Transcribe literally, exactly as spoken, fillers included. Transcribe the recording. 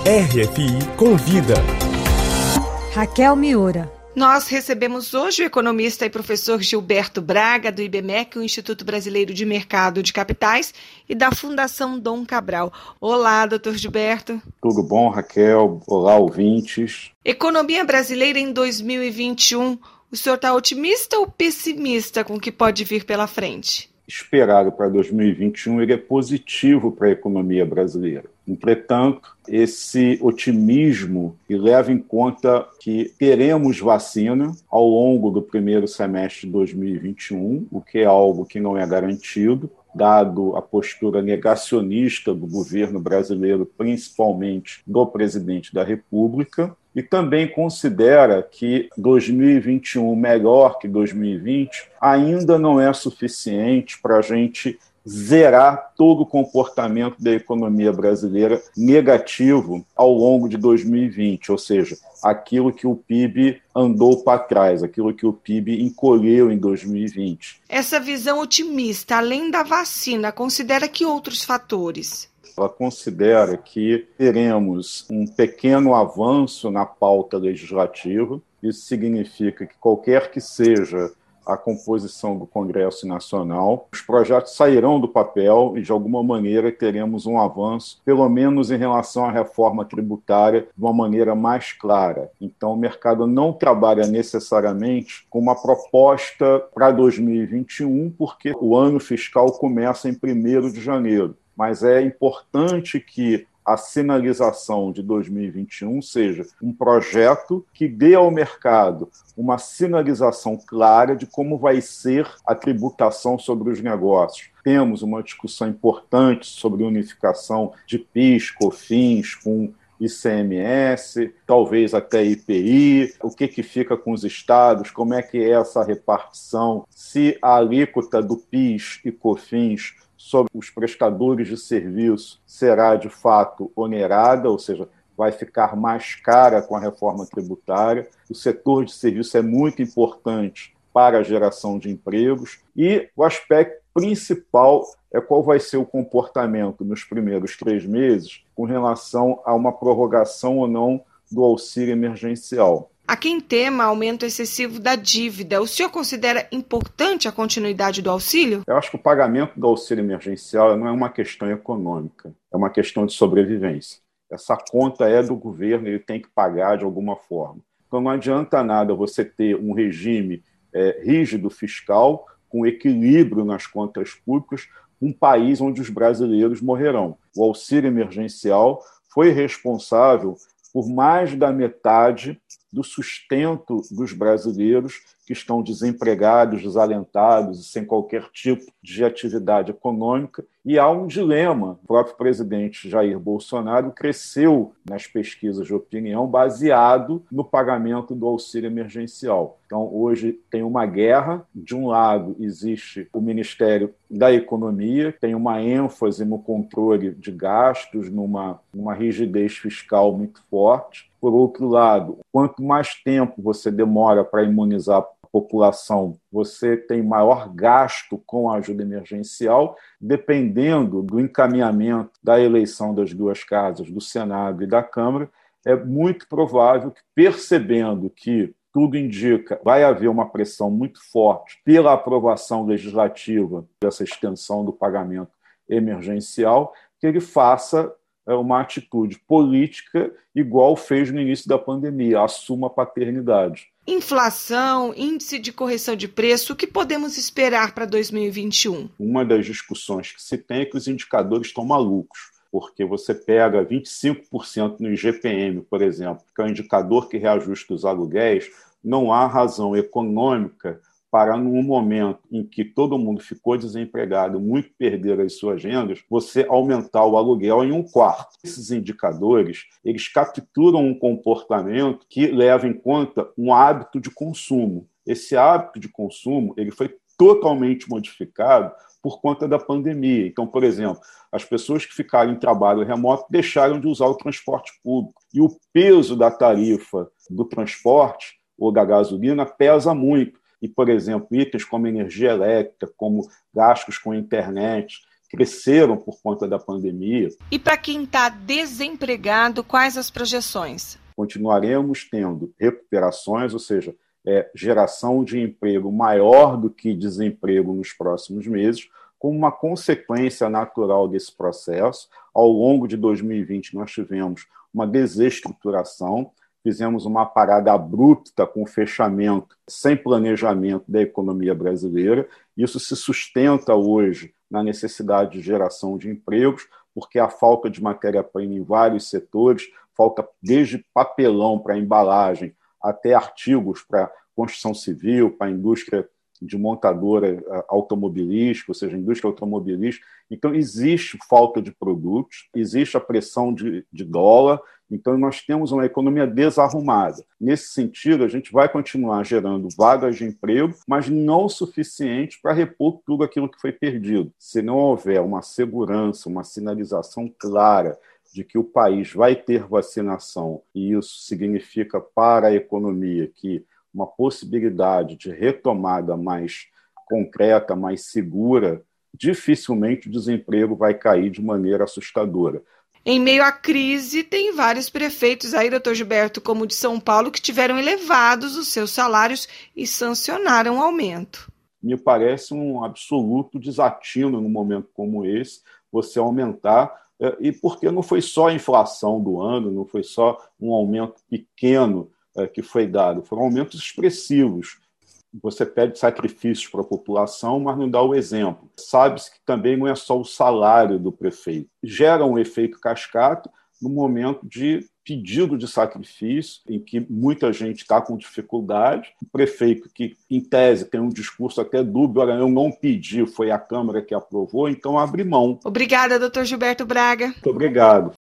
R F I Convida. Raquel Miura. Nós recebemos hoje o economista e professor Gilberto Braga, do I B M E C, o Instituto Brasileiro de Mercado de Capitais, e da Fundação Dom Cabral. Olá, doutor Gilberto. Tudo bom, Raquel? Olá, ouvintes. Economia brasileira em dois mil e vinte e um, o senhor está otimista ou pessimista com o que pode vir pela frente? Esperado para dois mil e vinte e um, ele é positivo para a economia brasileira. Entretanto, esse otimismo leva em conta que teremos vacina ao longo do primeiro semestre de dois mil e vinte e um, o que é algo que não é garantido, dado a postura negacionista do governo brasileiro, principalmente do presidente da República, e também considera que dois mil e vinte e um, melhor que dois mil e vinte, ainda não é suficiente para a gente zerar todo o comportamento da economia brasileira negativo ao longo de dois mil e vinte, ou seja, aquilo que o P I B andou para trás, aquilo que o P I B encolheu em dois mil e vinte. Essa visão otimista, além da vacina, considera que outros fatores? Ela considera que teremos um pequeno avanço na pauta legislativa. Isso significa que qualquer que seja a composição do Congresso Nacional, os projetos sairão do papel e, de alguma maneira, teremos um avanço, pelo menos em relação à reforma tributária, de uma maneira mais clara. Então, o mercado não trabalha necessariamente com uma proposta para dois mil e vinte e um, porque o ano fiscal começa em primeiro de janeiro. Mas é importante que a sinalização de dois mil e vinte e um seja um projeto que dê ao mercado uma sinalização clara de como vai ser a tributação sobre os negócios. Temos uma discussão importante sobre unificação de P I S, COFINS, com I C M S, talvez até I P I, o que, que fica com os estados, como é que é essa repartição, se a alíquota do P I S e COFINS sobre os prestadores de serviço será de fato onerada, ou seja, vai ficar mais cara com a reforma tributária. O setor de serviço é muito importante para a geração de empregos e o aspecto principal é qual vai ser o comportamento nos primeiros três meses com relação a uma prorrogação ou não do auxílio emergencial. Há quem tema aumento excessivo da dívida. O senhor considera importante a continuidade do auxílio? Eu acho que o pagamento do auxílio emergencial não é uma questão econômica, é uma questão de sobrevivência. Essa conta é do governo, ele tem que pagar de alguma forma. Então não adianta nada você ter um regime é, rígido fiscal, com equilíbrio nas contas públicas, um país onde os brasileiros morrerão. O auxílio emergencial foi responsável por mais da metade do sustento dos brasileiros que estão desempregados, desalentados e sem qualquer tipo de atividade econômica. E há um dilema. O próprio presidente Jair Bolsonaro cresceu nas pesquisas de opinião baseado no pagamento do auxílio emergencial. Então, hoje tem uma guerra. De um lado, existe o Ministério da Economia, tem uma ênfase no controle de gastos, numa, numa rigidez fiscal muito forte. Por outro lado, quanto mais tempo você demora para imunizar a população, você tem maior gasto com a ajuda emergencial, dependendo do encaminhamento da eleição das duas casas, do Senado e da Câmara, é muito provável que, percebendo que tudo indica, vai haver uma pressão muito forte pela aprovação legislativa dessa extensão do pagamento emergencial, que ele faça uma atitude política igual fez no início da pandemia, assuma a paternidade. Inflação, índice de correção de preço, o que podemos esperar para dois mil e vinte e um? Uma das discussões que se tem é que os indicadores estão malucos, porque você pega vinte e cinco por cento no I G P M, por exemplo, que é um indicador que reajusta os aluguéis, não há razão econômica para, num momento em que todo mundo ficou desempregado, muito perderam as suas rendas, você aumentar o aluguel em um quarto. Esses indicadores, eles capturam um comportamento que leva em conta um hábito de consumo. Esse hábito de consumo ele foi totalmente modificado por conta da pandemia. Então, por exemplo, as pessoas que ficaram em trabalho remoto deixaram de usar o transporte público. E o peso da tarifa do transporte ou da gasolina pesa muito. E, por exemplo, itens como energia elétrica, como gastos com internet, cresceram por conta da pandemia. E para quem está desempregado, quais as projeções? Continuaremos tendo recuperações, ou seja, é, geração de emprego maior do que desemprego nos próximos meses, como uma consequência natural desse processo. Ao longo de dois mil e vinte, nós tivemos uma desestruturação, fizemos uma parada abrupta com o fechamento, sem planejamento da economia brasileira. Isso se sustenta hoje na necessidade de geração de empregos, porque a falta de matéria-prima em vários setores, falta desde papelão para embalagem até artigos para construção civil, para a indústria de montadora automobilística, ou seja, indústria automobilística. Então, existe falta de produtos, existe a pressão de, de dólar, então nós temos uma economia desarrumada. Nesse sentido, a gente vai continuar gerando vagas de emprego, mas não o suficiente para repor tudo aquilo que foi perdido. Se não houver uma segurança, uma sinalização clara de que o país vai ter vacinação, e isso significa para a economia que uma possibilidade de retomada mais concreta, mais segura, dificilmente o desemprego vai cair de maneira assustadora. Em meio à crise, tem vários prefeitos aí, doutor Gilberto, como o de São Paulo, que tiveram elevados os seus salários e sancionaram o aumento. Me parece um absoluto desatino num momento como esse, você aumentar, e porque não foi só a inflação do ano, não foi só um aumento pequeno que foi dado, foram aumentos expressivos. Você pede sacrifícios para a população, mas não dá o exemplo. Sabe-se que também não é só o salário do prefeito. Gera um efeito cascata no momento de pedido de sacrifício, em que muita gente está com dificuldade. O prefeito, que em tese tem um discurso até dúbio, olha, eu não pedi, foi a Câmara que aprovou, então abre mão. Obrigada, doutor Gilberto Braga. Muito obrigado.